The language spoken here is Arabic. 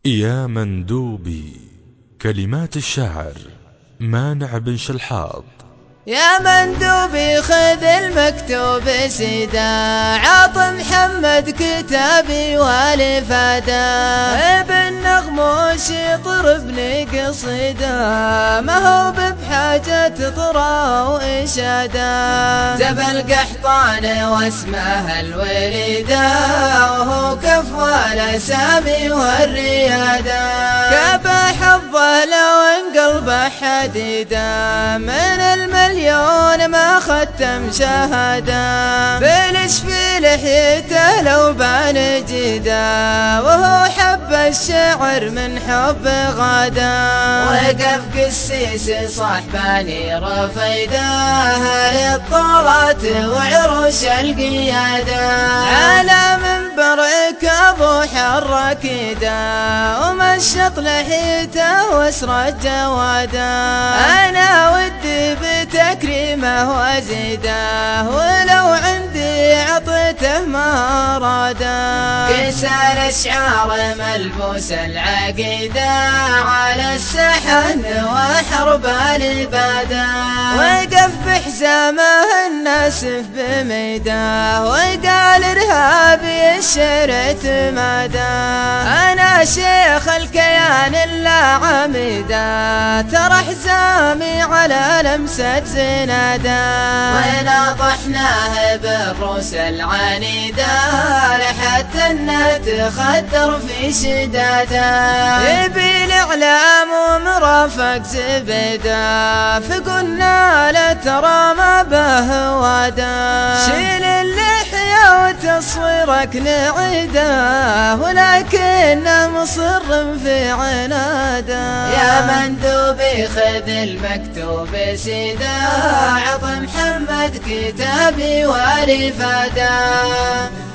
يا مندوبي. كلمات الشاعر مانع بن شلحاط. يا مندوبي خذ المكتوب سيدا، عط محمد كتابي والفادا، ابن نغموش يطربني قصيدا، ما هو بحاجة طرا وإشادا، جبل قحطان واسمه الوريدا، وهو كفو الأسامي والريادا، كبح حظه لو انقلبه حديدا، من المليون ما ختم شهادة، بلش في لحيته لو بان جيدا، وهو حب الشعر من حب غادا، وقف قسيس صاحباني رفيده، للطلات وعروش القيادة، على منبرك ابو حرك يده، ومشط لحيته واسرى جواده، انا ودي بتكريمه وازيده، ولو عندي عطيته ما راده، كسر اشعار ملبوس العقيده، على السحن وحرب الاباده، وقف بحزامه الناسف بميده، وقال ارهابي الشرعت ماده، انا شيخ الكيان الا عميده، ترى حزامي على لمسة زناده، وناطحناه بالروس العنيده، لحتى نتخدر في شداده، يبي الاعلام ومرافق زبيده، فقلنا لا ترى ما به واده، شيل اللحيه وتصويرك نعيده، ولكن مصر في عناده، يا مندوبي خذ المكتوب سيدا، عط محمد كتابي والفادا.